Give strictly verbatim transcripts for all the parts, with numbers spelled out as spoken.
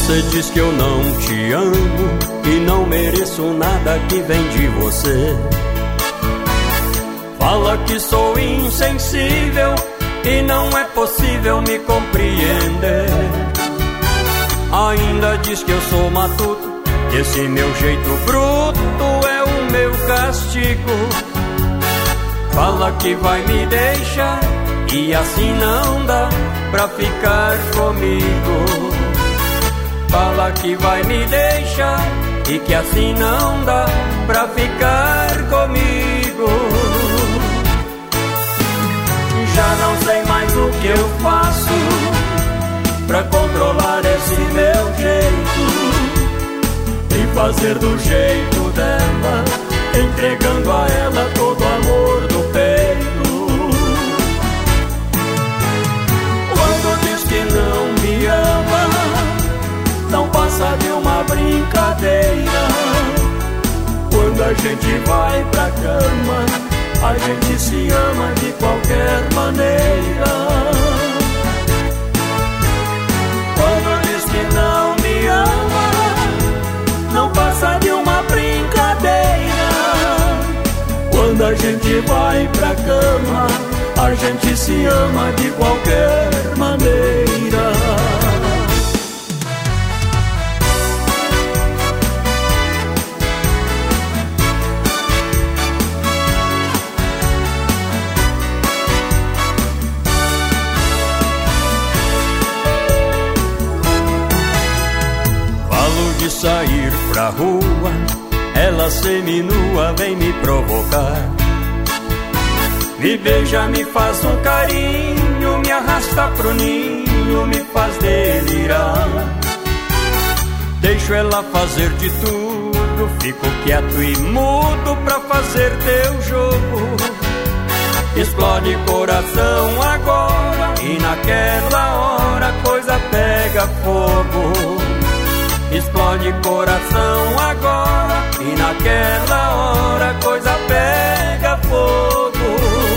Você diz que eu não te amo e não mereço nada que vem de você. Fala que sou insensível e não é possível me compreender. Ainda diz que eu sou matuto, que esse meu jeito bruto é o meu castigo. Fala que vai me deixar e assim não dá pra ficar comigo. Fala que vai me deixar e que assim não dá pra ficar comigo. Já não sei mais o que eu faço pra controlar esse meu jeito e fazer do jeito dela, entregando a ela todo o amor do peito. Quando diz que não me ama, não passa de uma brincadeira. Quando a gente vai pra cama, a gente se ama de qualquer maneira. Quando diz que não me ama, não passa de uma brincadeira. Quando a gente vai pra cama, a gente se ama de qualquer maneira. De sair pra rua, ela seminua vem me provocar. Me beija, me faz um carinho, me arrasta pro ninho, me faz delirar. Deixo ela fazer de tudo, fico quieto e mudo pra fazer teu jogo. Explode coração agora e naquela hora a coisa pega fogo. Explode coração agora e naquela hora a coisa pega fogo.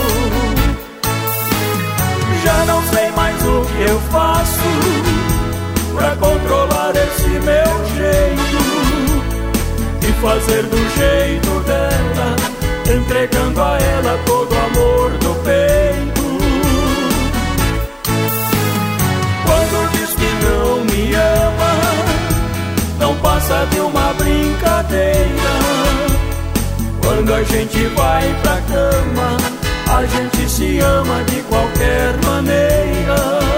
Já não sei mais o que eu faço pra controlar esse meu jeito e fazer do jeito dela, entregando a ela todo o amor do peito. Quando diz que não me ama, não passa de uma brincadeira. Quando a gente vai pra cama, a gente se ama de qualquer maneira.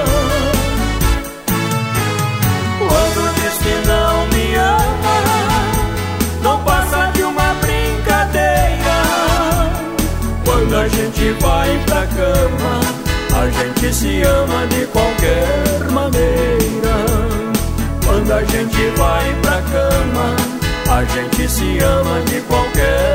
Quando diz que não me ama, não passa de uma brincadeira. Quando a gente vai pra cama, a gente se ama de qualquer maneira. Quando a gente vai pra cama, a gente se ama de qualquer